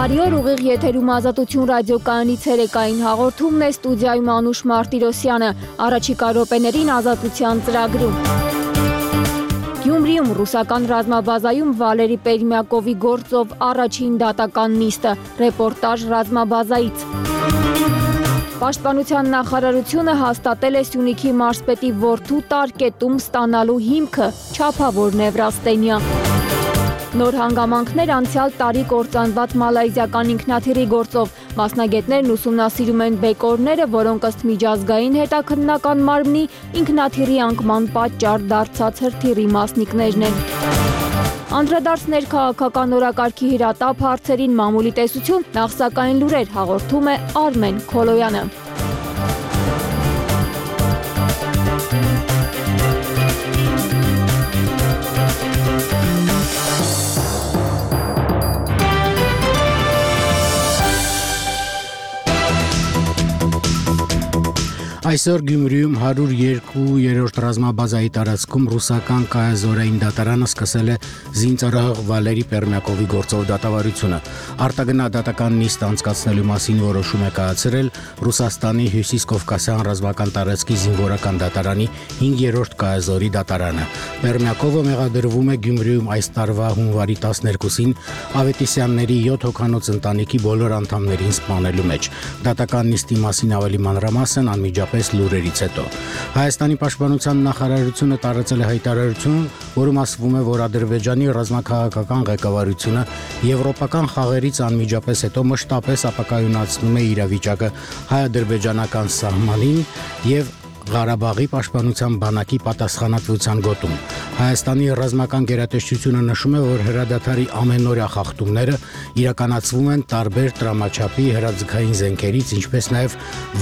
Բարի օր, ուղիղ եթերում Ազատություն ռադիոկայանի ցերեկային հաղորդումն է, ստուդիայում Անուշ Մարտիրոսյանը, առաջիկա րոպեներին Ազատության ծրագրում։ Գյումրիում ռուսական ռազմաբազայում Վալերի Պերմյակովի գործով առաջին դատական նիստը, ռեպորտաժ ռազմաբազայից։ Պաշտպանության նախարարությունը հաստատել է Սյունիքի մարզպետի որդու տարկետում ստանալու հիմքը, չափավոր նևրաստենիա։ Նոր հանգամանքներ անցյալ տարի կործանված մալայզիական ինքնաթիռի գործով, մասնագետներն ուսումնասիրում են բեկորները, որոնք ըստ միջազգային հետաքննական մարմնի ինքնաթիռի անկման պատճառ դարձած հրթիռի մասնիկներն են։ Անդրադարձներ քաղաքական օրակարգի հրատապ հարցերին, մամուլի տեսություն, նախ սակայն լուրեր, հաղորդում է Արմեն Քոլոյանը։ Այսօր Գյումրիում 102-րդ ռազմաբազայի տարածքում ռուսական կայազորային դատարանը սկսել է զինծառայող Վալերի Պերմյակովի գործով դատավարությունը։ Արտագնա դատական նիստ անցկացնելու մասին որոշում է կայացրել Ռուսաստանի Հյուսիսկովկասյան ռազմական տարածքի զինվորական դատարանի 5-րդ կայազորի դատարանը։ Պերմյակովը մեղադրվում է Գյումրիում այս տարվա հունվարի 12-ին Ավետիսյանների 7 հոգանոց ընտանիքի բոլոր անդամներին սպանելու մեջ։ Դատական նիստի մասին ավելի մանրամասն անմիջապես լուրերից հետո։ Հայաստանի պաշտպանության նախարարությունը տարածել է հայտարարություն, որում ասվում է, որ Ադրբեջանի ռազմաքաղաքական ղեկավարությունը եվրոպական խաղերից անմիջապես հետո մշտապես ապակայունացնում է իրավիճակը հայ-ադրբեջանական սահմանին եւ Ղարաբաղի պաշտպանության բանակի պատասխանատվության գոտում։ Հայաստանի ռազմական գերատեսչությունը նշում է, որ հրադադարի ամենօրյա խախտումները իրականացվում են տարբեր տրամաչափի հրաձգային զենքերից, ինչպես նաև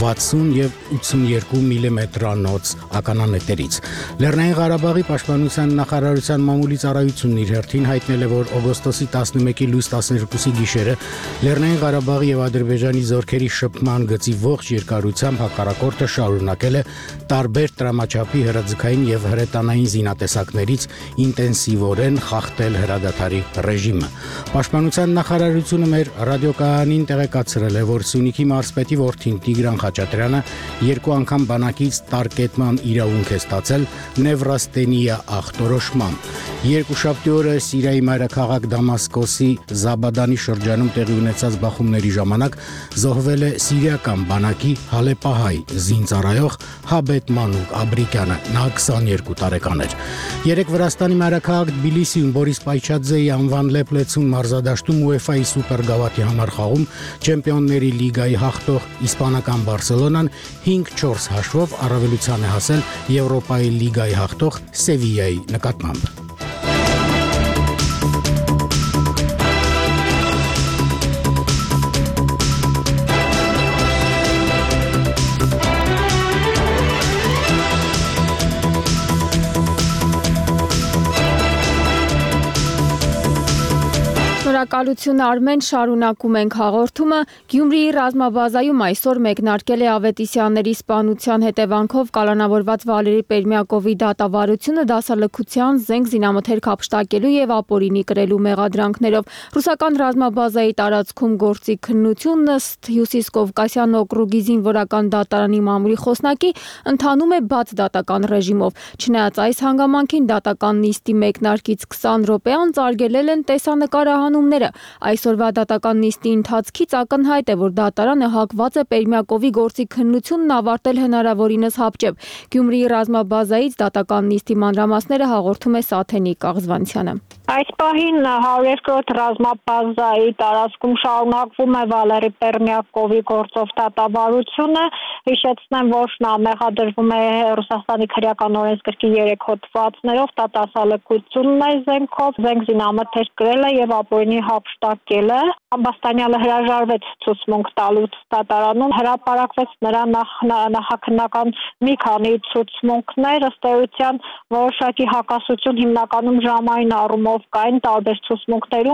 60 եւ 82 մմ-անոց ականանետերից։ Լեռնային Ղարաբաղի պաշտպանության նախարարության մամուլի ծառայությունն իր հերթին հայտնել է, որ օգոստոսի 11-ի լույս 12-ի գիշերը Լեռնային Ղարաբաղի եւ Ադրբեջանի զորքերի շփման գծի ողջ երկարությամբ հակառակորդը շարունակել է տարբեր տրամաչափի հրաձգային եւ հրետանային զինատեսակներից ինտենսիվորեն խախտել հրադադարի ռեժիմը։ Պաշտպանության նախարարությունը մեր ռադիոկայանին տեղեկացրել է, որ Սյունիքի մարզպետի որդին Տիգրան Խաչատրյանը 2 անգամ բանակից տարկետման իրավունք է ստացել նևրաստենիա ախտորոշմամբ։ Երկուշաբթի օրը Սիրիայի մայրաքաղաք Դամասկոսի Զաբադանի շրջանում տեղի ունեցած բախումների ժամանակ զոհվել է սիրիական բանակի հալեպահայ զինծառայող Հաբետ Մանուկ Աբրիկյանը, նա 22 տարեկան էր։ Երեկ Վրաստանի մայրաքաղաք Թբիլիսիում Բորիս Պայչաձեի անվան Լեպլեցուն մարզադաշտում UEFA-ի սուպերգավաթի համար խաղում Չեմպիոնների լիգայի հաղթող իսպանական Բարսելոնան 5-4 հաշվով առավելության է հասել Եվրոպայի լիգայի հաղթող Սևիայի նկատմամբ։ Շնորհակալություն Արմեն, շարունակում ենք հաղորդումը։ Գյումրիի ռազմաբազայում այսօր մեկնարկել է Ավետիսյանների սպանության հետևանքով կալանավորված Վալերի Պերմյակովի դատավարությունը դասալքության, զենք զինամթերք հափշտակելու եւ ապօրինի կրելու մեղադրանքներով։ Ռուսական ռազմաբազայի տարածքում գործի քննությունն ըստ Հյուսիսկովկասյան օկրուգի զինվորական դատարանի մամուլի խոսնակի ընթանում է բաց դատական ռեժիմով։ Չնայած այս հանգամանքին դատական նիստի մեկնարկից 20 րոպե անց արգելել են տեսանկարահանումները։ Այսօրվա դատական նիստի ընթացքից ակնհայտ է, որ դատարանը հակված է Պերմյակովի գործի քննությունն ավարտել հնարավորինս հապճեպ։ Գյումրիի ռազմաբազայից դատական նիստի մանրամասները հաղորդում է Սաթենիկ Աղզվանցյանը։ Այս պահին 102-րդ ռազմաբազայի տարածքում շարունակվում է Վալերի Պերմյակովի գործով դատավարությունը։ Հիշեցնեմ, որ նա մեղադրվում է Ռուսաստանի քրեական օրենսգրքի 3 հոդվածներով դատասալքությունն է զենքով, զենք զինամթերք կրել է եւ ապօրինի հափշտակել է։ Ամբաստանյալը հրաժարվեց ցուցմունք տալուց դատարանում, հրապարակվեց նրա նախաքննական մի քանի ցուցմունքներ, ըստ էության որոշակի հակասություն հիմնականում ժամային առումով կային տարբեր ցուցմունքներում,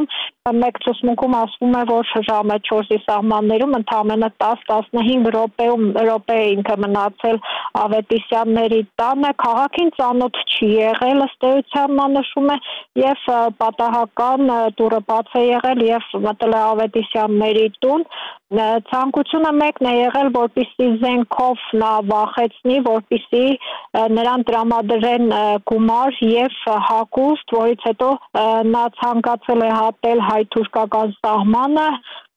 Մեկ ցուցմունքում ասվում է, որ ժամը 4-ի սահմաններում ընդամենը 10-15 րոպե ինքը մնացել Ավետիսյանների տանը, քաղաքին ծանոթ չի եղել, ըստ էության նա նշում է, եւ պատահական դուռը բաց է եղել եւ մտել է Ավետիսյանների տուն։ Ցանկությունը մեկն է եղել, որպեսզի զենքով նա վախեցնի, որպեսզի նրան տրամադրեն գումար եւ հագուստ, որից հետո նա ցանկացել է հատել հայ-թուրքական սահմանը,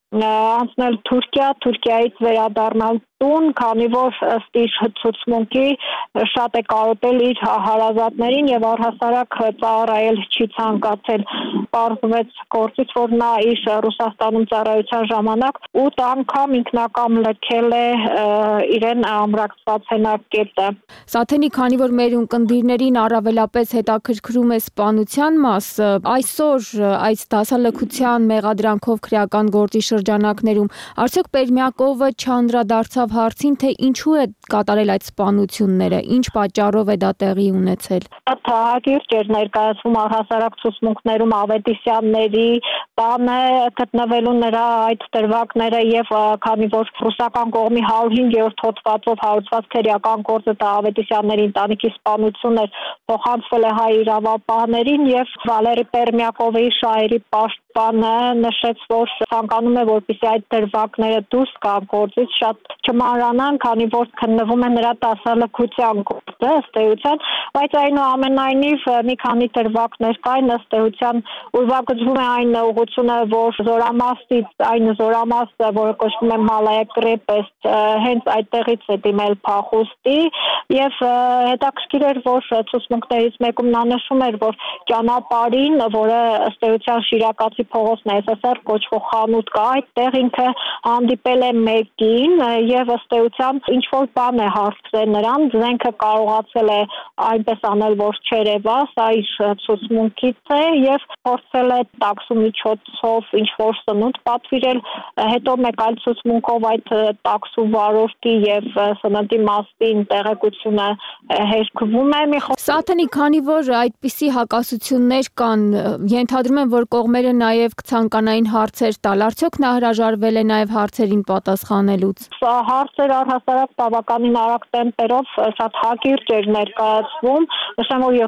անցնել Թուրքիայից վերադառնալ տուն, քանի որ ըստ իր ցուցմունքի շատ է կարոտել իր հարազատներին եւ առհասարակ ծառայել չի ցանկացել։ Պարզվեց գործից, որ նա իր Ռուսաստանում ծառայության ժամանակ 8 անգամ ինքնակամ լքել է իրեն ամրացված հենակետը։ Սաթենի, քանի որ մեր ունկնդիրներին առավելապես հետաքրքրում է սպանության մասը, այսօր այս դասալքության մեղադրանքով քրեական գործի շրջանակներում արդյոք Պերմյակովը չանդրադարձավ հարցին, թե ինչու է կատարել այդ սպանությունները, ինչ պատճառով է դա տեղի ունեցել։ Թահակիրճ էր ներկայացվում առհասարակ ցուցմունքներում Ավետիսյանների տանը գտնվելու նրա այդ դրվագները եւ քանի որ ռուսական կողմի 105-րդ հոդվածով հարուցված քրեական գործը դա Ավետիսյանների ընտանիքի սպանություն էր, փոխանցվել է հայ իրավապահներին եւ Վալերի Պերմյակովի շահերի պաշտպանը նշեց, որ ցանկանում է, որպեսզի այդ դրվագները դուրս գան գործից, շատ չմանրանան, քանի որ քննվում է նրա դասալքության գործը, ըստ էության, բայց այնուամենայնիվ մի քանի դրվագներ կային, ըստ էության ուրվագծվում է այն ուղղությունը, որ զորամասից այն զորամասը, որը կոչվում է Մալայա Կրեպեստ, հենց այդտեղից է դիմել փախուստի եւ հետաքրքիր էր, որ ցուցմունքներից մեկում նա նշում էր, որ ճանապարհին, որը ըստ էության Շիրակացի փողոցն է, SSR կոչվող խանութ կա, այդտեղ ինքը հանդիպել է մեկին եւ ըստ էության ինչ որ բան է հարցրել նրան, զենքը կարողացել է այնպես անել, որ չերևա, սա իր ցուցմունքից է եւ փորձել է տաքսու միջոցով ինչ որ սնունդ պատվիրել, հետո մեկ այլ ցուցմունքով այդ տաքսու վարորդի եւ սննդի մասին տեղեկությունը հերկվում է մի Սաթենի, քանի որ այդպիսի հակասություններ կան, ենթադրում եմ, որ կողմերը նաեւ կցանկանային հարցեր տալ, արդյոք նա հրաժարվել է նաեւ հարցերին պատասխանելուց։ Հարցեր առհասարակ բավականին արագ տեմպերով շատ հակիրճ էր ներկայացվում, նշեմ, որ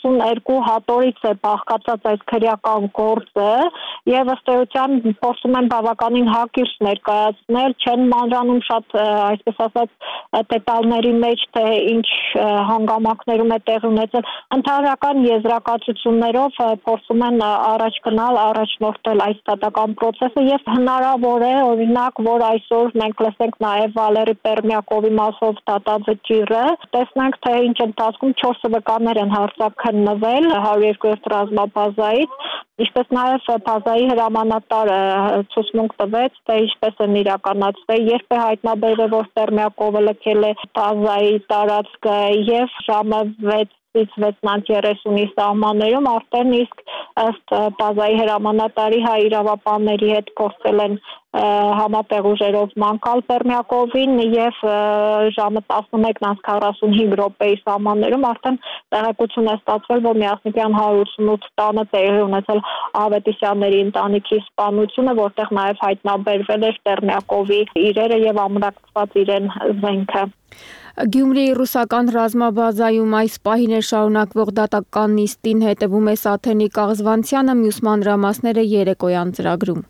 72 հատորից է բաղկացած այս քրեական գործը եւ ըստ էության փորձում են բավականին հակիրճ ներկայացնել, չեն մանրանում շատ այսպես ասած դետալների մեջ, թե ինչ հանգամանքներում է տեղի ունեցել, ընդհանրական եզրակացություններով փորձում են առաջ գնալ, առաջնորդել այս դատական process-ը եւ հնարավոր է օրինակ, որ այսօր մենք լսենք նաեւ Վալերի Պերմյակովի մասով դատաձճիրը, տեսնենք, թե ինչ ընթացքում 4 վկաներ են հարձակնվել 102-րդ ռազմաբազայից, ինչպես նաեւ բազայի հրամանատարը ցուցմունք տվեց, թե ինչպես են իրականացվել, երբ է հայտնաբերվել, որ Պերմյակովը լքել է բազայի տարածքը եւ ժամը 6-ից 6:30-ի սահմաններում արդեն իսկ ըստ բազայի հրամանատարի հայ իրավապահների հետ փորձել են համատեղ ուժերով մանկալ Պերմյակովին եւ ժամը 11:45 րոպեի սահմաններում արդեն տեղեկություն է ստացվել, որ Միասնիկյան 188 տանը տեղի ունեցել Ավետիսյանների ընտանիքի սպանությունը, որտեղ նաեւ հայտնաբերվել էր Պերմյակովի իրերը եւ ամրացված իրեն զենքը։ Գյումրիի ռուսական ռազմաբազայում այս պահին է շարունակվող դատական նիստին հետևում է Սաթենի Կաղզվանցյանը, մյուս մանրամասները երեկոյան ծրագրում։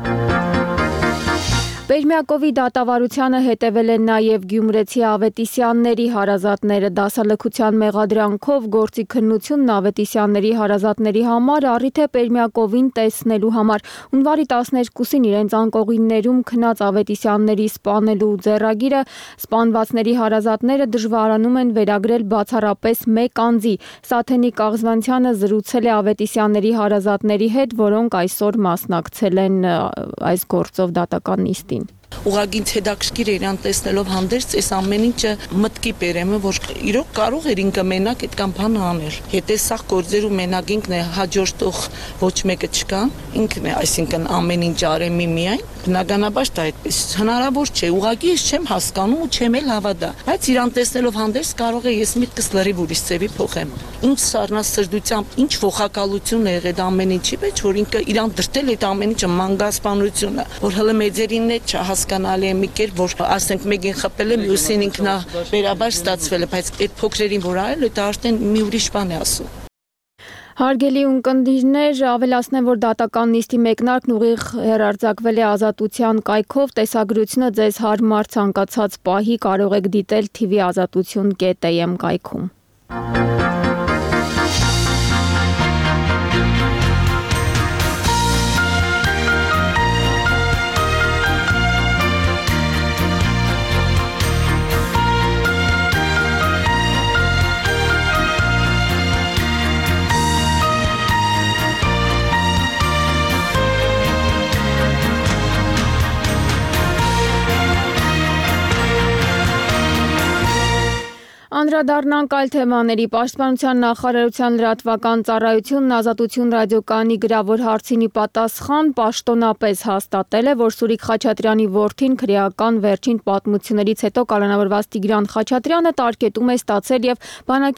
Պերմյակովի դատավարությանը հետևել են նաև գյումրեցի Ավետիսյանների հարազատները, դասալքության մեղադրանքով գործի քննությունն Ավետիսյանների հարազատների համար առիթ է Պերմյակովին տեսնելու համար։ Հունվարի 12-ին իրենց անկողիններում քնած Ավետիսյանների սպանելու ձեռագիրը սպանվածների հարազատները դժվարանում են վերագրել բացառապես մեկ անձի։ Սաթենի Կաղզվանցյանը զրուցել է Ավետիսյանների հարազատների հետ, որոնք այսօր մասնակցել են այս գործով դատական նիստին։ Ուղղակի հետաքրքիր էր իրան տեսնելով հանդերձ այս ամեն ինչը մտքի բերեմ, որ իրոք կարող էր ինքը մենակ այդ կամ բանը անել։ Եթե սա գործերու մենակ ինքն է հաջորդող ոչ մեկը չկա, ինքն է, այսինքն ամեն ինչ արեմի միայն, բնականաբար դա այդպես հնարավոր չէ։ Ուղղակի ես չեմ հասկանում ու չեմ էլ հավատա, բայց իրան տեսնելով հանդերձ կարող է ես միտքս լրիվ ուրիշ ձևի փոխեմ։ Ինչ սառնասրտությամբ, ինչ ողակալություն է եղել ամեն ինչի մեջ, որ ինքը իրան դրտել այդ ամեն ինչը մանգասպանությունը, որ հələ մեծերին է չհասկանալի է մի կերպ, որ ասենք մեկին խփել է, մյուսին ինքնաբերաբար ստացվել է, բայց այդ փոքրերին որ արել է, դա արդեն մի ուրիշ բան է ասում։ Հարգելի ունկնդիրներ, ավելացնեմ, որ դատական նիստի մեկնարկն ուղիղ հեռարձակվել է Ազատության կայքով, տեսագրությունը ձեզ հարմար ցանկացած պահի կարող եք դիտել tvazatutun.am կայքում։ Անդրադառնանք այլ թեմաների։ Պաշտպանության նախարարության լրատվական ծառայությունն Ազատություն ռադիոկայանի գրավոր հարցինի պատասխան պաշտոնապես հաստատել է, որ Սուրիկ Խաչատրյանի որդին քրեական վերջին պատմություններից հետո կալանավորված Տիգրան Խաչատրյանը տարկետում է ստացել եւ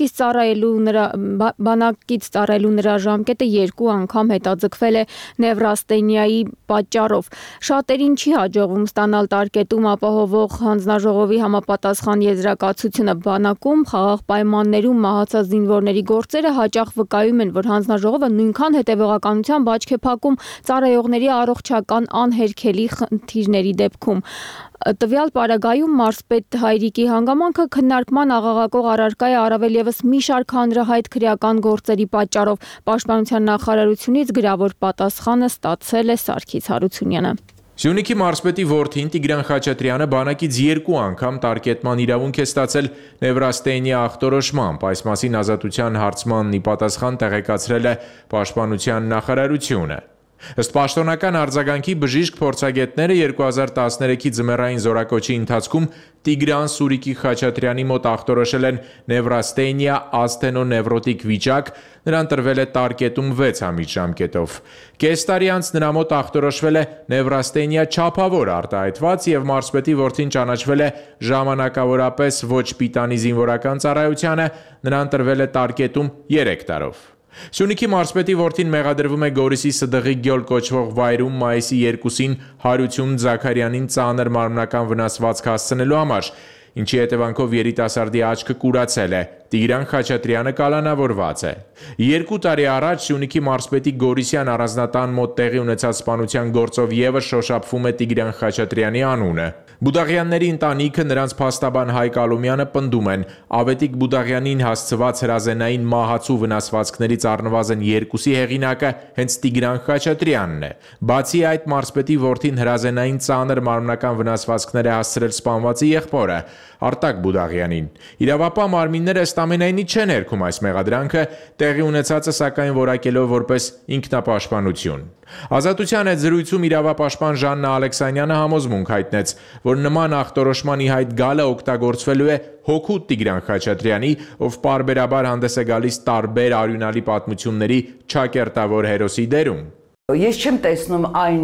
բանակից ծառայելու նրա ժամկետը 2 անգամ հետաձգվել է նևրաստենիայի պատճառով։ Շատերին չի հաջողվում ստանալ տարկետում ապահովող հանձնաժողովի համապատասխան եզրակացությունը բանակում խաղաղ պայմաններում մահացած զինվորների գործերը հաճախ վկայում են, որ հանձնաժողովը նույնքան հետևողականությամբ աչք է փակում ծառայողների առողջական անհերքելի խնդիրների դեպքում։ Տվյալ պարագայում մարզպետ Հայրիկի հանգամանքը քննարկման աղաղակող առարկա է առավել եւս մի շարք հանրահայտ քրեական գործերի պատճառով։ Պաշտպանության նախարարությունից գրավոր պատասխանը ստացել է Սարգիս Հարությունյանը։ Սյունիքի մարզպետի որդին Տիգրան Խաչատրյանը բանակից 2 անգամ տարկետման իրավունք է ստացել նևրաստենիա ախտորոշմամբ, այս մասին Ազատության հարցմանն ի պատասխան տեղեկացրել է Պաշտպանության նախարարությունը։ Ըստ պաշտոնական արձագանքի բժիշկ փորձագետները 2013-ի ձմեռային զորակոչի ընթացքում Տիգրան Սուրիկի Խաչատրյանի մոտ ախտորոշել են նևրաստենիա ասթենոնևրոտիկ վիճակ, նրան տրվել է տարկետում 6 ամիս ժամկետով։ Կես տարի անց նրա մոտ ախտորոշվել է նևրաստենիա չափավոր արտահայտված եւ մարզպետի որդին ճանաչվել է ժամանակավորապես ոչ պիտանի զինվորական ծառայությանը, նրան տրվել է տարկետում 3 տարով։ Սյունիքի մարզպետի որդին մեղադրվում է Գորիսի Սդղի գյոլ կոչվող վայրում մայիսի 2-ին Հարություն Զաքարյանին ծանր մարմնական վնասվածք հասցնելու համար, ինչի հետևանքով երիտասարդի աչքը կուրացել է։ Տիգրան Խաչատրյանը կալանավորված է։ 2 տարի առաջ Սյունիքի մարզպետի Գորիսյան առանձնատան մոտ տեղի ունեցած սպանության գործով եւս շոշափվում է Տիգրան Խաչատրյանի անունը։ Բուդաղյանների ընտանիքը նրանց փաստաբան Հայկ Ալոմյանը պնդում են, Ավետիք Բուդաղյանին հասցված հրազենային մահացու վնասվածքներից առնվազն 2-ի հեղինակը հենց Տիգրան Խաչատրյանն է։ Բացի այդ, մարզպետի որդին հրազենային ծանր մարմնական վնասվածքներ է հասցրել սպանվածի եղբորը Արտակ Բուդաղյանին։ Իրավապահ մարմինները ըստ ամենայնի չեն հերքում այս մեղադրանքը, տեղի ունեցածը սակայն որակելով որպես ինքնապաշտպանություն։ Ազատության այդ զրույցում իրավապաշտպան Ժաննա Ալեքսանյանը համոզմունք հայտնեց, որ նման ախտորոշման ի հայտ գալը օգտագործվելու է հօգուտ Տիգրան Խաչատրյանի, ով պարբերաբար հանդես է գալիս տարբեր արյունալի պատմությունների չակերտավոր հերոսի դերում։ Ես չեմ տեսնում այն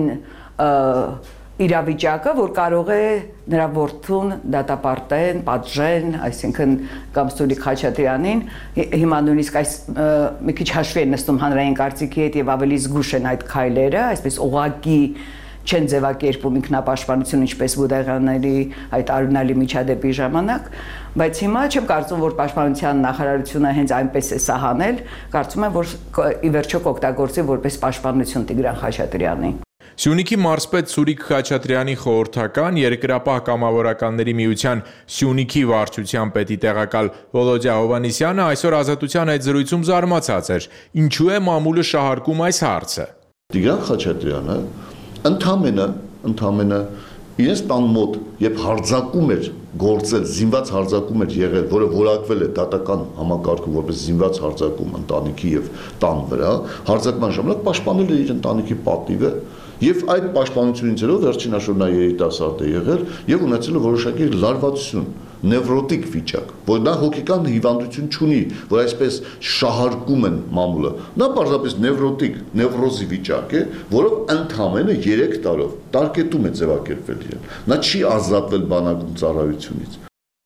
իրավիճակը, որ կարող է նրա որդուն դատապարտեն, պատժեն, այսինքն կամ Սուրիկ Խաչատրյանին, հիմա նույնիսկ այս մի քիչ հաշվի են նստում հանրային կարծիքի հետ եւ ավելի զգուշ են այդ քայլերը, այսպես օղակի չեն ձևակերպում ինքնապաշտպանություն, ինչպես Բուդաղյանների այդ արյունալի միջադեպի ժամանակ, բայց հիմա չեմ կարծում, որ Պաշտպանության նախարարությունը հենց այնպես է սա հանել, կարծում եմ, որ ի վերջո կօգտագործի որպես պաշտպանություն Տիգրան Խաչատրյանի։ Սյունիքի մարզպետ Սուրիկ Խաչատրյանի խորհրդական Երկրապահ կամավորականների միության Սյունիքի վարչության պետի տեղակալ Վոլոդյա Հովանիսյանը այսօր Ազատության այդ զրույցում զարմացած էր, ինչու է մամուլը շահարկում այս հարցը։ Տիգրան Խաչատրյանը ընդամենը իրենց տան մոտ, երբ հարձակում էր գործել, զինված հարձակում էր եղել, որը որակվել է դատական համակարգում որպես զինված հարձակում ընտանիքի եւ տան վրա, հարձակման ժամանակ պաշտպանել է իր ընտանիքի պատիվը Եվ այդ պաշտպանությունից վերջին աշխորհ երիտասարդ է եղել եւ ունեցել է որոշակի լարվածություն, նևրոտիկ վիճակ, որ նա հոգեկան հիվանդություն չունի, որ այսպես շահարկում են մամուլը։ Նա պարզապես նևրոտիկ, նևրոզի վիճակ է, որով ընդամենը 3 տարով տարկետում է ձևակերպվել իրեն։ Նա չի ազատվել բանակում ծառայությունից։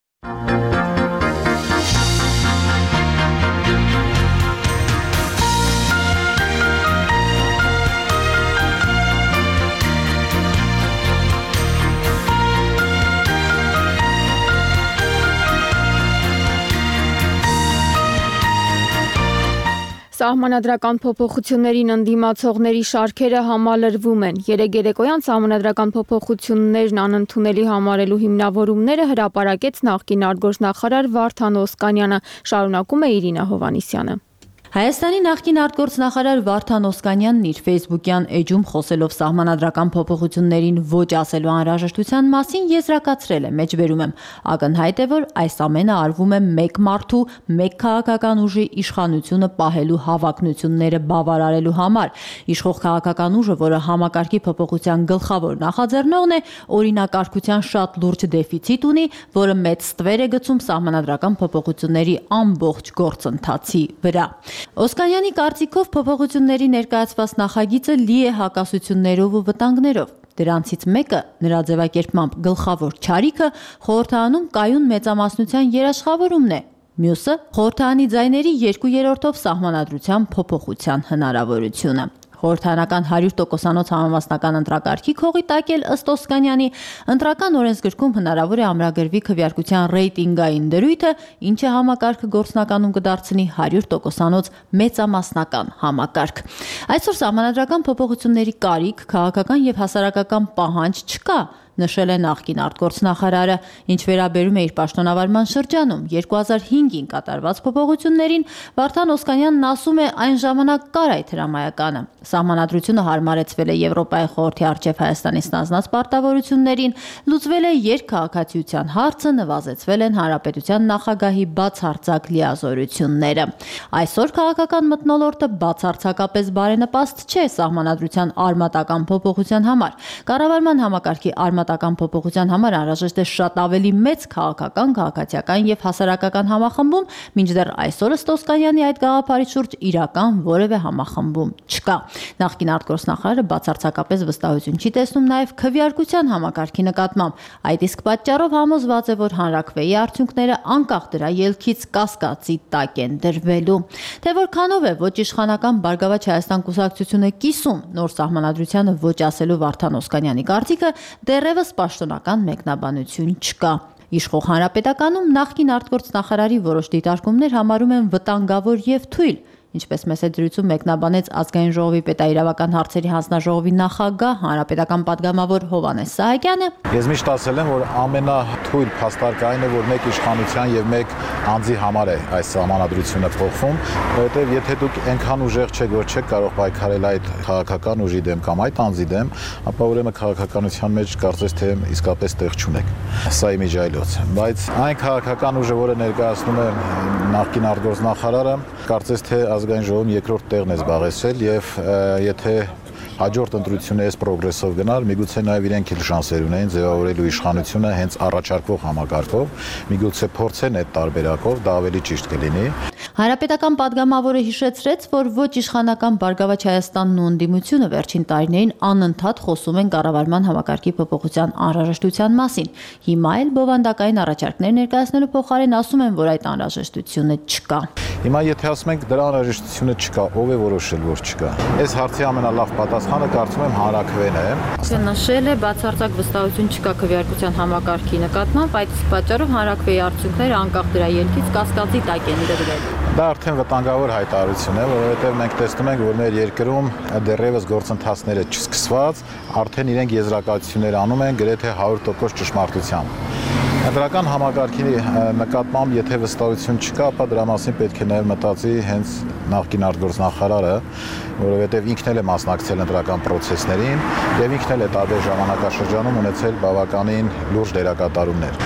Սահմանադրական փոփոխություններին ընդդիմացողների շարքերը համալրվում են։ Երեկոյան սահմանադրական փոփոխություններն անընդունելի համարելու հիմնավորումները հրապարակեց նախկին արտգործնախարար Վարդան Օսկանյանը, շարունակում է Իրինա Հովհաննիսյանը։ Հայաստանի նախկին արտգործնախարար Վարդան Օսկանյանն իր ֆեյսբուքյան էջում խոսելով սահմանադրական փոփոխություններին ոչ ասելու անհրաժեշտության մասին եզրակացրել է, մեջբերում եմ, ակնհայտ է, որ այս ամենը արվում է մեկ մարդու, մեկ քաղաքական ուժի իշխանությունը պահելու հավակնությունները բավարարելու համար։ Իշխող քաղաքական ուժը, որը համակարգի փոփոխության գլխավոր նախաձեռնողն է, օրինակարգության շատ լուրջ դեֆիցիտ ունի, որը մեծ ստվեր է գցում սահմանադրական փոփոխությունների ամբողջ գործընթացի վրա։ Օսկանյանի կարծիքով փոփոխությունների ներկայացված նախագիծը լի է հակասություններով ու վտանգներով։ Դրանցից մեկը, նրա ձևակերպմամբ գլխավոր չարիքը, խորհրդարանում կայուն մեծամասնության երաշխավորումն է։ Մյուսը խորհրդարանի ձայների 2/3 սահմանադրության փոփոխության հնարավորությունը։ Խորհրդարանական 100%-անոց համամասնական ընտրակարգի քողի տակ էլ ըստ Օսկանյանի ընտրական օրենսգրքում հնարավոր է ամրագրվի քվեարկության ռեյտինգային դրույթը, ինչը համակարգը գործնականում կդարձնի 100%-անոց մեծամասնական համակարգ։ Այսօր սահմանադրական փոփոխությունների կարիք, քաղաքական եւ հասարակական պահանջ չկա, նշել է նախկին արտգործնախարարը, ինչ վերաբերում է իր պաշտոնավարման շրջանում 2005-ին կատարված փոփոխություններին, Վարդան Օսկանյանն ասում է, այն ժամանակ կար այդ հրամայականը։ Սահմանադրությունը հարմարեցվել է Եվրոպայի խորհրդի առջև Հայաստանի ստանձնած պարտավորություններին, լուծվել է երկքաղաքացիության հարցը, նվազեցվել են հանրապետության նախագահի բացարձակ լիազորությունները։ Այսօր քաղաքական մթնոլորտը բացարձակապես բարենպաստ չէ սահմանադրության արմատական փոփոխության համար։ Կառավարման համակարգի արմատական փոփոխության համար անհրաժեշտ է շատ ավելի մեծ քաղաքական, քաղաքացիական եւ հասարակական համախմբում, մինչդեռ այսօր ըստ Օսկանյանի այդ գաղափարի շուրջ իրական որևէ համախմբում չկա։ Նախկին արտգործնախարարը բացարձակապես վստահություն չի տեսնում նաեւ քվեարկության համակարգի նկատմամբ։ Այդ իսկ պատճառով համոզված է, որ հանրաքվեի արդյունքները անկախ դրա ելքից կասկածի տակ են դրվելու։ Թե որքանով է ոչ իշխանական Բարգավաճ Հայաստան կուսակցությունը կիսում նոր սահմանադրությանը ոչ ասելու Վարդան Օսկանյանի կարծիքը, դեռևս պաշտոնական մեկնաբանություն չկա։ Իշխող հանրապետականում նախկին արտգործնախարարի որոշ դիտարկումներ համարում են վտանգավոր եւ թույլ, ինչպես մեծ դրույթում մեկնաբանեց Ազգային ժողովի պետաիրավական հարցերի հանձնաժողովի նախագահ հանրապետական падգամավոր Հովհաննես Սահակյանը։ Ես միշտ ասել եմ, որ ամենաթույլ փաստարկը այն է, որ մեկ իշխանության եւ մեկ անձի համար է այս սահմանադրությունը փոխվում, որովհետեւ եթե դուք այնքան ուժեղ չեք, որ չեք կարող պայքարել այդ քաղաքական ուժի դեմ կամ այդ անձի դեմ, ապա ուրեմն քաղաքականության մեջ կարծես թե իսկապես տեղ չունեք։ Սա իմիջայլոց, բայց այն քաղաքական ուժը, որը ներկայացնում է նախկին արտգործնախարարը, կարծես թե Ազգային ժողովում երկրորդ տեղն է զբաղեցրել եւ եթե հաջորդ ընտրությունը այս պրոգրեսով գնալ, միգուցե նաև իրենք էլ շանսեր ունեն ձևավորելու իշխանությունը հենց առաջարկվող համակարգով, միգուցե փորձեն այդ տարբերակով, դա ավելի ճիշտ կլինի։ Հանրապետական падգամավորը հիշեցրեց, որ ոչ իշխանական Բարգավաճ Հայաստանն ու ընդդիմությունը վերջին տարիներին անընդհատ խոսում են կառավարման համակարգի փոփոխության անհրաժեշտության մասին։ Հիմա էլ բովանդակային առաջարկներ ներկայացնելու փոխարեն ասում են, որ այդ անհրաժեշտությունը չկա։ Հիմա եթե ասում ենք դրա անհրաժեշտությունը չկա, ով է որոշել, որ չկա։ Այս հարցի ամենալավ պատասխանը կարծում եմ հանրաքվեն է։ Նշել է բացարձակ վստահություն չկա քվեարկության համակարգի նկատմամբ, այդ պատճառով հանրաքվեի արդյունքները անկախ դրա ելքից կասկածի տակ են դրվել։ Դա արդեն վտանգավոր հայտարարություն է, որովհետև մենք տեսնում ենք, որ մեր երկրում դեռևս գործընթացները չսկսված, արդեն իրենք եզրակացություններ անում են գրեթե 100% ճշմարտությամբ։ Դրական համակարգի նկատմամբ եթե վստահություն չկա, ապա դրա մասին պետք է նաև մտածի հենց նախկին արտգործնախարարը, որովհետև ինքն էլ է մասնակցել ընտրական process-ներին եւ ինքն էլ է տարբեր ժամանակաշրջանում ունեցել բավականին լուրջ դերակատարումներ։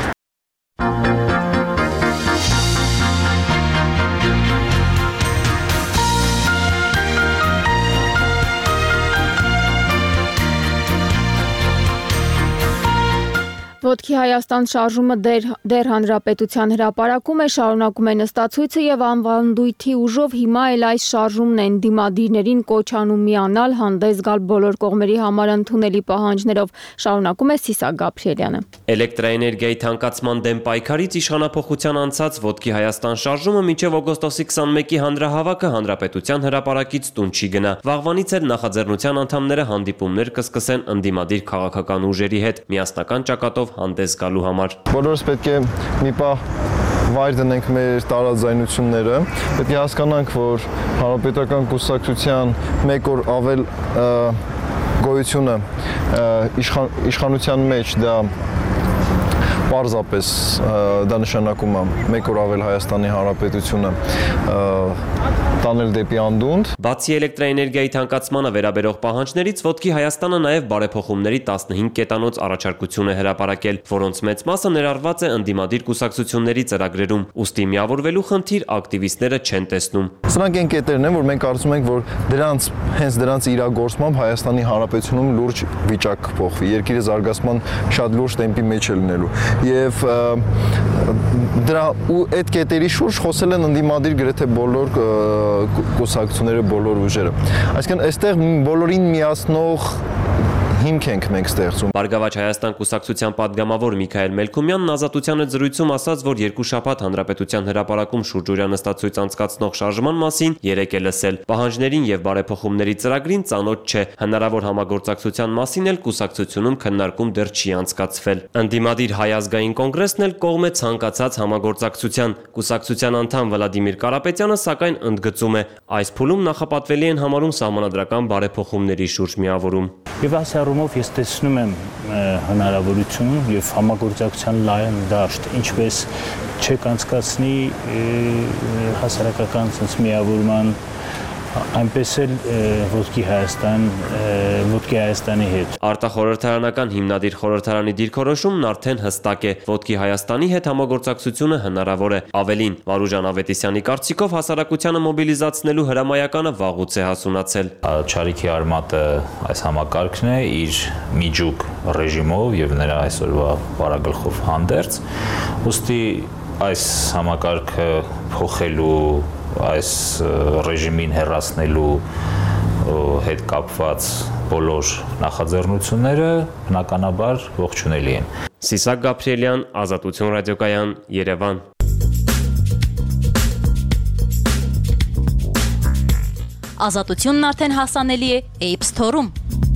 Ոտքի Հայաստան շարժումը դեր հանրապետության հրապարակում է, շարունակում է նստացույցը եւ անվանդույթի ուժով հիմա էլ այս շարժումն են դիմադիրներին կոչ անում միանալ, հանդես գալ բոլոր կողմերի համար ընդունելի պահանջներով, շարունակում է Սիսակ Գաբրիելյանը։ Էլեկտրաէներգիայի թանկացման դեմ պայքարից իշխանափոխության անցած Ոտքի Հայաստան շարժումը մինչև օգոստոսի 21-ի հանրահավաքը հանրապետության հրապարակից տուն չի գնա։ Վաղվանից էլ նախաձեռնության անդամները հանդիպումներ կսկսեն ընդդիմադիր քաղաքական ուժերի հետ միասնական ճակատով հանդես գալու համար։ Բոլորս պետք է մի պահ վայր դնենք մեր տարաձայնությունները, պետք է հասկանանք, որ հանրապետական կուսակցության մեկ օր ավել գոյությունը իշխանության մեջ դա պարզապես դա նշանակում է մեկ օր ավել Հայաստանի Հանրապետությունը տանել դեպի անդունդ։ Բացի էլեկտրաէներգիայի թանկացմանը վերաբերող պահանջներից Ոտքի Հայաստանը նաև բարեփոխումների 15 կետանոց առաջարկություն է հրապարակել, որոնց մեծ մասը ներառված է ընդդիմադիր կուսակցությունների ծրագրերում, ուստի միավորվելու խնդիր ակտիվիստները չեն տեսնում։ Սրանք այն կետերն են, որ մենք կարծում ենք, որ հենց դրանց իրագործմամբ Հայաստանի Հանրապետությունում լուրջ վիճակ կփոխվի, երկիրը զարգացման շատ լուրջ տեմպի մեջ է լինելու։ Եվ դրա ու այդ կետերի շուրջ խոսել են ընդդիմադիր գրեթե բոլոր կուսակցությունները, բոլոր ուժերը։ Այսինքն այստեղ բոլորին միացնող հիմք ենք մենք ստեղծում։ Բարգավաճ Հայաստան կուսակցության падգամավոր Միքայել Մելքումյանն Ազատությանը զրույցում ասաց, որ երկու շաբաթ հանրապետության հրապարակում շուրջօրյա նստածույց անցկացնող շարժման մասին երեկ է լսել։ Պահանջներին եւ բարեփոխումների ծրագրին ծանոթ չէ։ Հնարավոր համագործակցության մասին էլ կուսակցությունում քննարկում դեռ չի անցկացվել։ Ընդդիմադիր Հայ ազգային կոնգրեսն էլ կողմ է ցանկացած համագործակցության։ Կուսակցության անդամ Վլադիմիր Կարապետյանը սակայն ընդգծում է, այս փուլում նախապատվելի են համարում սահմանադրական բարեփոխումների շուրջ միավորում։ Եվ այս առումով ես տեսնում եմ հնարավորություն եւ համագործակցության լայն դաշտ, ինչպես չեք անցկացնի հասարակական միավորման, այնպես էլ Ոտքի Հայաստանի հետ։ Արտախորհրդարանական հիմնադիր խորհրդարանի դիրքորոշումն արդեն հստակ է։ Ոտքի Հայաստանի հետ համագործակցությունը հնարավոր է։ Ավելին, Վարուժան Ավետիսյանի կարծիքով հասարակությանը մոբիլիզացնելու հրամայականը վաղուց է հասունացել։ Չարիքի արմատը այս համակարգն է իր միջուկ ռեժիմով եւ նրա այսօրվա բարագլխով հանդերձ, ուստի այս համակարգը փոխելու այս ռեժիմին հեռացնելու հետ կապված բոլոր նախաձեռնությունները բնականաբար ողջունելի են։ Սիսակ Գաբրիելյան, Ազատություն ռադիոկայան, Երևան։ Ազատությունն արդեն հասանելի է App Store-ում։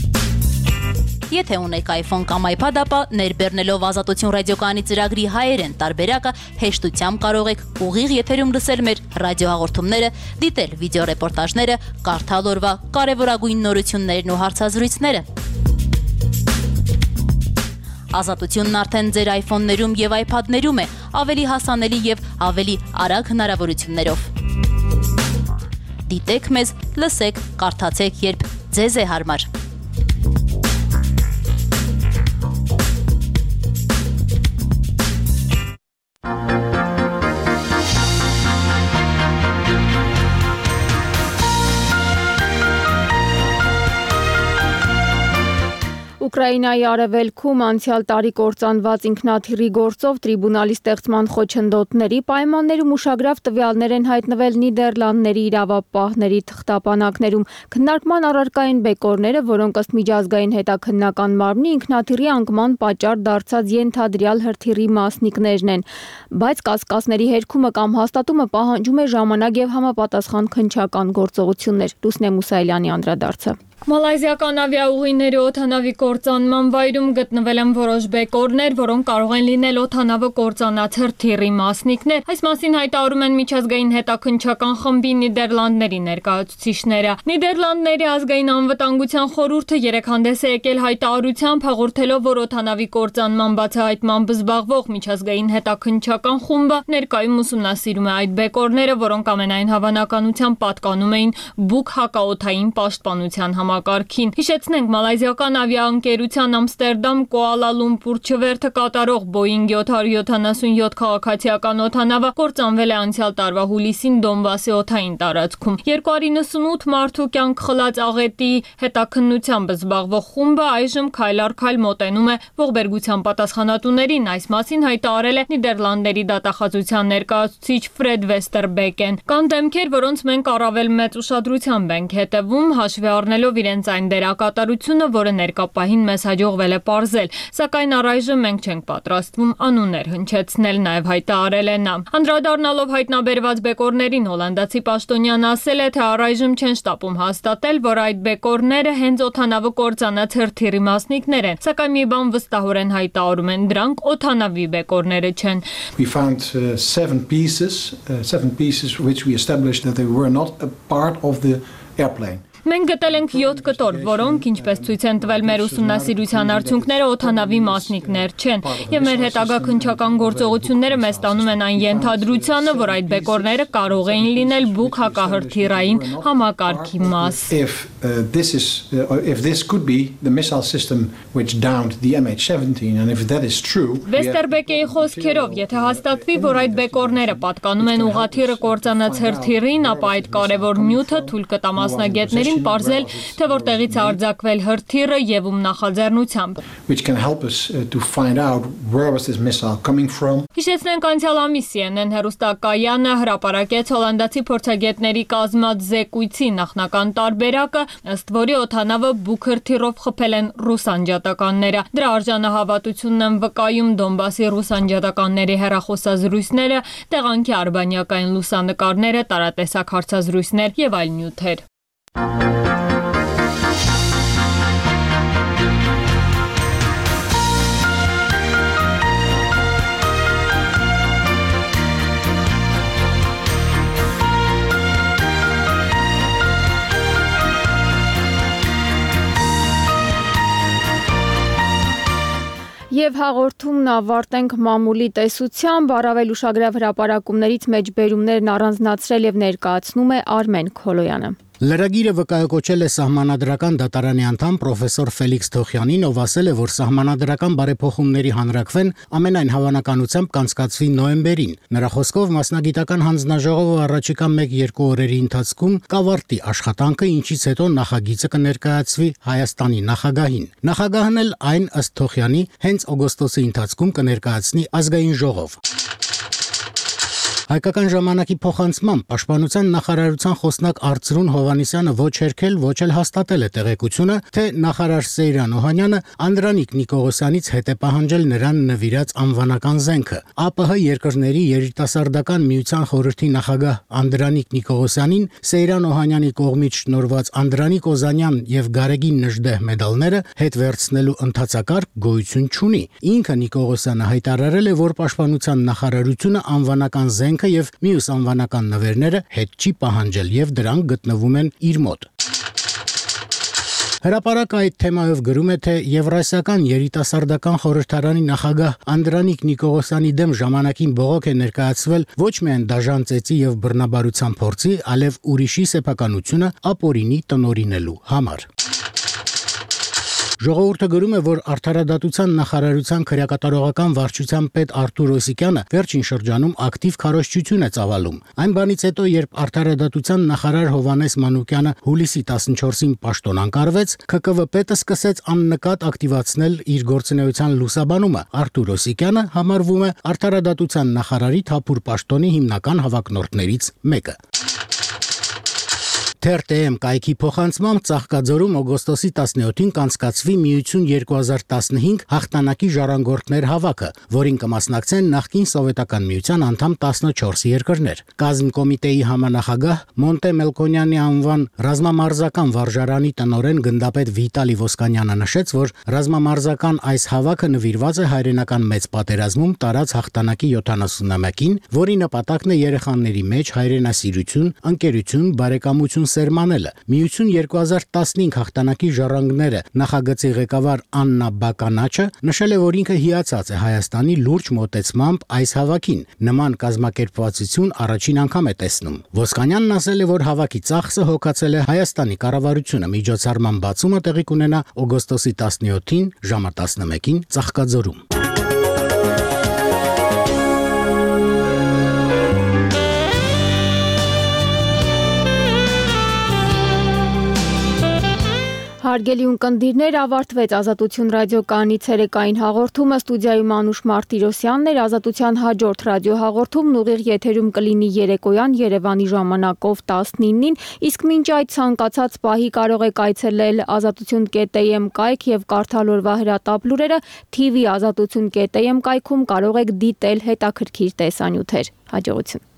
Եթե ունեք iPhone կամ iPad, ապա ներբեռնելով Ազատություն ռադիոկայանի ծրագրի հայերեն տարբերակը հեշտությամբ կարող եք ուղիղ եթերում լսել մեր ռադիոհաղորդումները, դիտել վիդեոռեպորտաժները, կարդալ օրվա կարևորագույն նորություններն ու հարցազրույցները։ Ազատությունն արդեն ձեր iPhone-ներում եւ iPad-ներում է, ավելի հասանելի եւ ավելի արագ հնարավորություններով։ Դիտեք մեզ, լսեք, կարդացեք, երբ ձեզ է հարմար։ Ուկրաինայի արևելքում անցյալ տարի կործանված ինքնաթիռի գործով տրիբունալի ստեղծման խոչընդոտների պայմաններում ուշագրավ տվյալներ են հայտնվել Նիդերլանդների իրավապահների թղթապանակներում։ Քննարկման առարկա են բեկորները, որոնք ըստ միջազգային հետաքննական մարմնի ինքնաթիռի անկման պատճառ դարձած ենթադրյալ հրթիռի մասնիկներն են։ Բայց կասկածների հերքումը կամ հաստատումը պահանջում է ժամանակ եւ համապատասխան քննչական գործողություններ։ Լուսնե Մուսայելյանի անդրադարձը։ Մալայզիական ավիաուղիների օդանավի կործանման վայրում գտնվել են որոշ բեկորներ, որոնք կարող են լինել օդանավը կործանած հրթիռի մասնիկներ։ Այս մասին հայտարարում են միջազգային հետաքննչական խմբի Նիդերլանդների ներկայացուցիչները։ Նիդերլանդների ազգային անվտանգության խորհուրդը երեկ հանդես է եկել հայտարարությամբ, հաղորդելով, որ օդանավի կործանման բացահայտմամբ զբաղվող միջազգային հետաքննչական խումբը ներկայում ուսումնասիրում է այդ բեկորները, որոնք ամենայն հավանականությամբ պատկանում էին Բուկ հակաօդային պաշտպանության համակարգին։ Հիշեցնենք, մալայզիական ավիաընկերության Ամստերդամ Կուալա Լումպուր չվերթը կատարող Boeing 777 քաղաքացիական օդանավը կործանվել է անցյալ տարվա հուլիսին Դոնբասի օդային տարածքում։ 298 մարդու կյանք խլած աղետի հետաքննությամբ զբաղվող խումբը այժմ քայլ առ քայլ մոտենում է ողբերգության պատասխանատուներին։ Այս մասին հայտարարել է Նիդերլանդների դատախազության ներկայացուցիչ Ֆրեդ Վեստերբեկեն։ Կան դեմքեր, որոնց մենք առավել մեծ ուշադրությամբ ենք հետևում, հաշվի առնելով իրենց այն դերակատարությունը, որը ներկապահին մեզ հաջողվել է պարզել, սակայն առայժմ մենք չենք պատրաստվում անուններ հնչեցնել, նաև հայտարարել է նա։ Անդրադառնալով հայտնաբերված բեկորներին, հոլանդացի պաշտոնյան ասել է, թե առայժմ չեն շտապում հաստատել, որ այդ բեկորները հենց օդանավը կործանած հրթիռի մասնիկներ են, սակայն մի բան վստահորեն հայտարարում են, դրանք օդանավի բեկորները չեն։ We found seven pieces which we established that they were not a part of the airplane. Մենք գտել ենք 7 կտոր, որոնք, ինչպես ցույց են տվել մեր ուսումնասիրության արդյունքները, օդանավի մասնիկներ չեն, եւ մեր հետագա քննչական գործողությունները մեզ տանում են այն ենթադրությանը, որ այդ բեկորները կարող էին լինել բուկ հակահրթիռային համակարգի մաս։ If this could be the missile system which downed the MH17 and if that is true, Վեստերբեկեի խոսքերով, եթե հաստատվի, որ այդ բեկորները պատկանում են ուղղաթիռը կործանած հրթիռին, ապա այդ կարևոր նյութը թույլ կտա մասնագետներին պարզել, թե որտեղից է արձակվել հրթիռը եւ ում նախաձեռնությամբ։ Which can help us to find out where was this missile coming from. Հիշեցնենք անցյալ ամիս CNN հեռուստակայանը հրապարակեց հոլանդացի փորձագետների կազմած զեկույցի նախնական տարբերակը, ըստ որի օդանավը բուկ հրթիռով խփել են ռուս անջատականները։ Դրա արժանահավատությունն են վկայում Դոնբասի ռուս անջատականների հեռախոսազրույցները, տեղանքի արբանյակային լուսանկարները, տարատեսակ հարցազրույցներ եւ այլ նյութեր։ Եվ հաղորդումն ավարտենք մամուլի տեսությամբ, առավել ուշագրավ հրապարակումներից մեջբերումներն առանձնացրել եւ ներկայացնում է Արմեն Քոլոյանը։ Լրագիրը վկայակոչել է Սահմանադրական դատարանի անդամ պրոֆեսոր Ֆելիքս Թոխյանին, ով ասել է, որ սահմանադրական բարեփոխումների հանրակվեն ամենայն հավանականությամբ կանցկացվի նոյեմբերին։ Նրա խոսքով մասնագիտական հանձնաժողովը առաջիկա 1-2 օրերի ընթացքում կավարտի աշխատանքը, ինչից հետո նախագիծը կներկայացվի Հայաստանի նախագահին։ Նախագահն էլ այն, ըստ Թոխյանի, հենց օգոստոսի ընթացքում կներկայացնի ազգային ժողով։ Հայկական ժամանակի փոխանցմամբ Պաշտպանության նախարարության խոսնակ Արծրուն Հովանեսյանը ոչ հերքել, ոչ էլ հաստատել է տեղեկությունը, թե նախարար Սեյրան Օհանյանը Անդրանիկ Նիկողոսյանից հետ է պահանջել նրան նվիրած անվանական զենքը։ ԱՊՀ երկրների երիտասարդական միության խորհրդի նախագահ Անդրանիկ Նիկողոսյանին Սեյրան Օհանյանի կողմից շնորհված Անդրանիկ Օզանյան եւ Գարեգին Նժդեհ մեդալները հետ վերցնելու ընթացակարգ գոյություն չունի։ Ինքը Նիկողոսյանը հայտարարել է, որ Պաշտպանության նախարարությունը անվանական զենք եւ մյուս անվանական նվերները հետ չի պահանջել եւ դրանք գտնվում են իր մոտ։ Հրապարակը այդ թեմայով գրում է, թե Եվրասիական երիտասարդական խորհրդարանի նախագահ Անդրանիկ Նիկողոսյանի դեմ ժամանակին բողոք է ներկայացվել ոչ միայն դաժան ծեծի եւ բռնաբարության փորձի, այլև ուրիշի սեփականությունը ապօրինի տնօրինելու համար։ Ժողովուրդը գրում է, որ Արդարադատության նախարարության քրեակատարողական վարչության պետ Արթուր Օսիկյանը վերջին շրջանում ակտիվ քարոզչություն է ծավալում։ Այն բանից հետո, երբ Արդարադատության նախարար Հովհաննես Մանուկյանը հուլիսի 14-ին պաշտոն անկարվեց, ՔԿՎ պետը սկսեց աննկատ ակտիվացնել իր գործունեության լուսաբանումը։ Արթուր Օսիկյանը համարվում է Արդարադատության նախարարի թափուր պաշտոնի հիմնական հավակնորդներից մեկը։ TRTM կայքի փոխանցմամբ Ծաղկաձորում օգոստոսի 17-ին կանցկացվի Միություն 2015 հաղթանակի ժառանգորդներ հավաքը, որին կմասնակցեն նախկին Սովետական միության անդամ 14 երկրներ։ Կազմկոմիտեի համանախագահ Մոնտե Մելքոնյանի անվան ռազմամարզական վարժարանի տնօրեն գնդապետ Վիտալի Ոսկանյանը նշեց, որ ռազմամարզական այս հավաքը նվիրված է հայրենական մեծ պատերազմում տարած հաղթանակի 70-ամյակին, որի նպատակն է երեխաների մեջ հայրենասիրություն, ընկերություն, բարեկամություն սերմանելը։ Միություն 2015 հաղթանակի ժառանգները նախագծի ղեկավար Աննա Բականաչը նշել է, որ ինքը հիացած է Հայաստանի լուրջ մոտեցմամբ այս հավաքին։ Նման կազմակերպվածություն առաջին անգամ է տեսնում։ Ոսկանյանն ասել է, որ հավաքի ծախսը հոգացել է Հայաստանի կառավարությունը։ Միջոցառման բացումը տեղի կունենա օգոստոսի 17-ին ժամը 11-ին Ծաղկաձորում։ Հարգելի ունկնդիրներ, ավարտվեց Ազատություն ռադիոկայանի ցերեկային հաղորդումը, ստուդիայում Անուշ Մարտիրոսյանն էր, Ազատության հաջորդ ռադիոհաղորդումն ուղիղ եթերում կլինի երեկոյան Երևանի ժամանակով 19-ին, իսկ մինչ այդ ցանկացած պահի կարող եք այցելել azatutun.am կայք եւ կարդալ օրվա հրատապ լուրերը, TV azatutun.am կայքում կարող եք դիտել հետաքրքիր տեսանյութեր։ Հաջողություն։